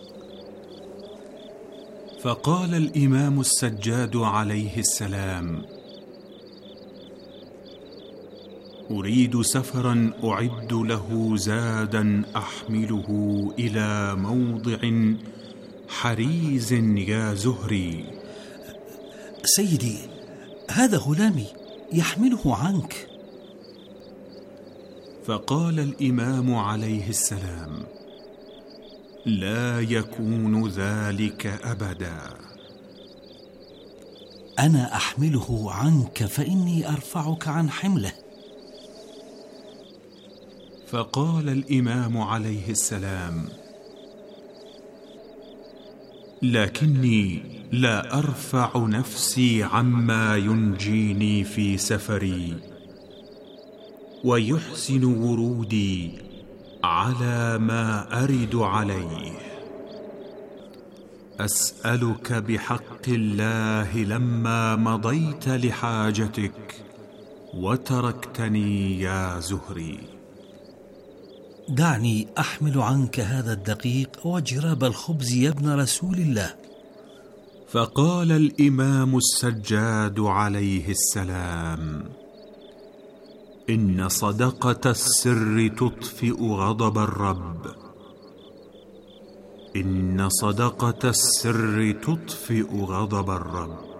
فقال الإمام السجاد عليه السلام: أريد سفرا أعد له زادا أحمله إلى موضع حريز يا زهري. سيدي، هذا غلامي يحمله عنك. فقال الإمام عليه السلام: لا يكون ذلك أبدا. أنا أحمله عنك فإني أرفعك عن حمله. فقال الإمام عليه السلام: لكني لا أرفع نفسي عما ينجيني في سفري ويحسن ورودي على ما أرد عليه. أسألك بحق الله لما مضيت لحاجتك وتركتني يا زهري. دعني أحمل عنك هذا الدقيق وجراب الخبز يا ابن رسول الله. فقال الإمام السجاد عليه السلام: إن صدقة السر تطفئ غضب الرب. إن صدقة السر تطفئ غضب الرب.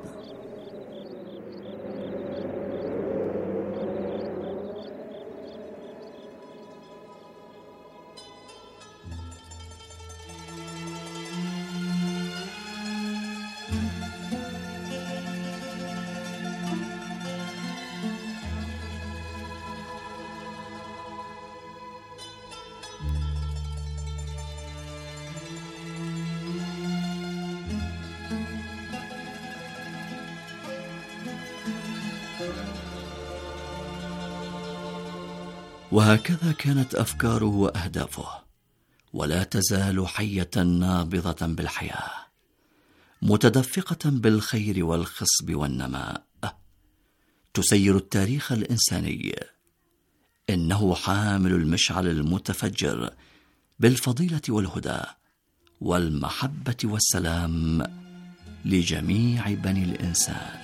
وهكذا كانت أفكاره وأهدافه، ولا تزال حية نابضة بالحياة، متدفقة بالخير والخصب والنماء، تسير التاريخ الإنساني. إنه حامل المشعل المتفجر بالفضيلة والهدى والمحبة والسلام لجميع بني الإنسان.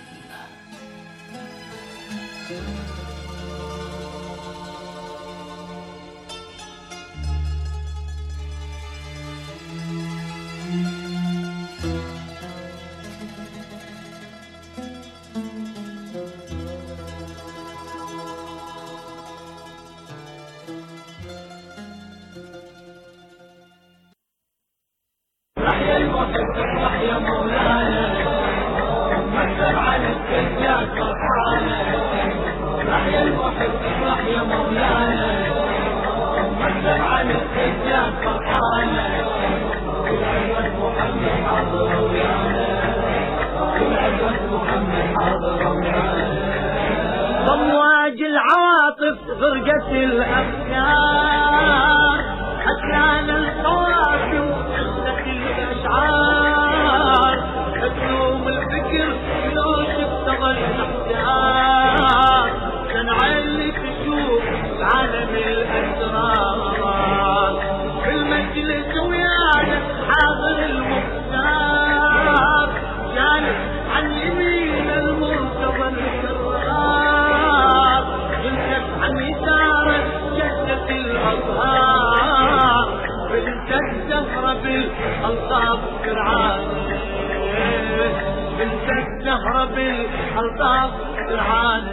ضمواج العواطف غرقت الأفكار، حسان القوافي وقصة الأشعار، تكلوم الفكر يوسف تظل احتار، صنع اللي تشوف عالم الأسرار، في المجلس ويانا حاضر المختار، جالس عن يمين المرتضى الكرار، جلست عن يساره جدة الأزهار، بنت الزهرة بالألطاف فرعانة، بنت الزهرة بالألطاف فرعانة.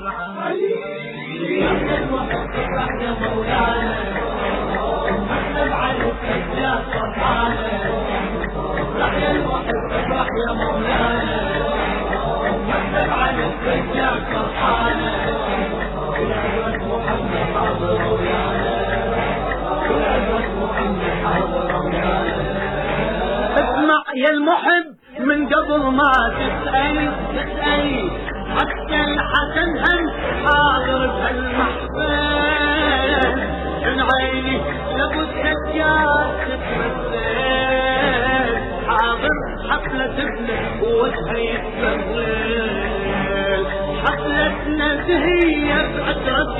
يا مولانا محمد علي السجاد فرحانة، يحيى المحب افرح يا مولانا محمد علي السجاد فرحانة. يا المحب من قبل ما تسأل حتى الحسن هم حاضر بهالمحفل من عيني لابو السجاد تتمثل حاضر حفلة ابنه ووجهه يتبلل حفلتنا تهيئ بعترة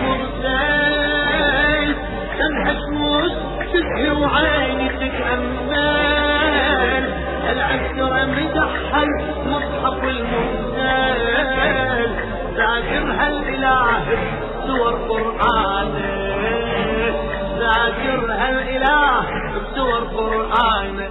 المرسل تنهش موس تزهي وعيني تتأمل العشرة مدحل مصحف المرسل ذاكرها الإله بسور قرآنه ذاكرها الإله بسور قرآنه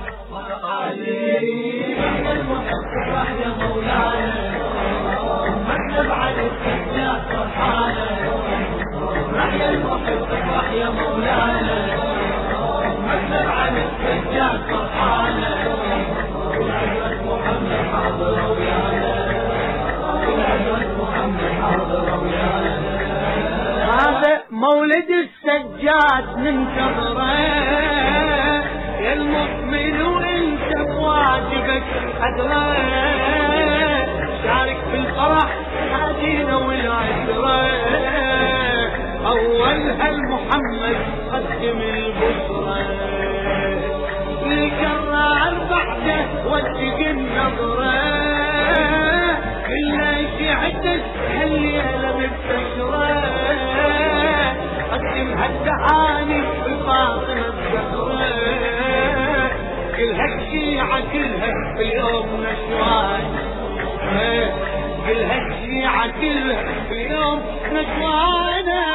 يا مولانا مكتب على السجاد فرحانه رحيا المحب افرح يا مولانا مكتب على السجاد فرحانه والعجوة محمد حاضر ويانا والعجوة محمد حاضر ويانا هذا مولد السجاد ننتظره يا المؤمن وانت بواجبك حضره شارك في الفرح حدينا والعشره اولها المحمد قدم البشرى يكرر بعده وجه النظره كل شيعتك هالليله مبتشره قدمها التعاني الفاطمه الزهره كلها الشيعة كلها اليوم نشوان كلها الشيعة كلها اليوم نشوانا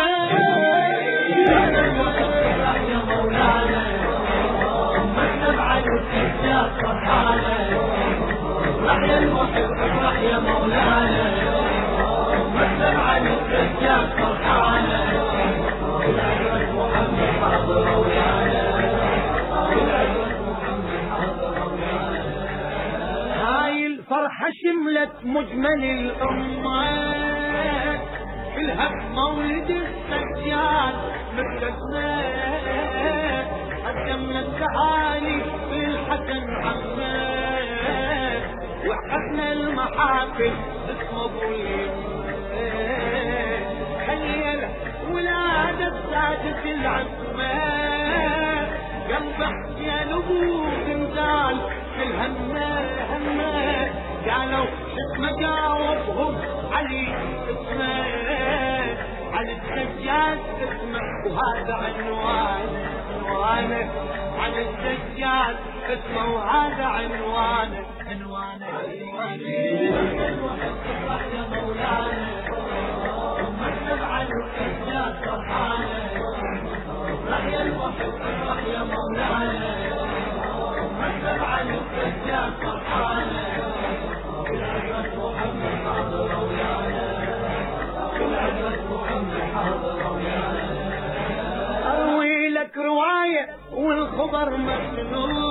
يا مولانا مكتب على السجاد فرحانة رحيا المحب افرح يا مولانا مكتب على السجاد فرحانة والعجوة محمد حاضر ويانا فرحة شملت مجمل الأمة كلها بمولد السجاد مبتسمة قدمنا التعالي للحسن عمه وحفنا المحافل اسمه ابو اليمه خلي الولادة سادة العزمة قلب حسين ابو زنزال في الهمة قالوا اسمه جاوبهم علي اسمه على السجاد اسمه وهذا عنوانه على السجاد اسمه وهذا عنوانه يا مولانا مكتب على السجاد فرحانه رحيا المحب افرح يا مولانا مكتب على السجاد فرحانه والعجوة محمد حاضر ويانا والعجوة محمد حاضر ويانا اروي لك روايه والخبر مسنون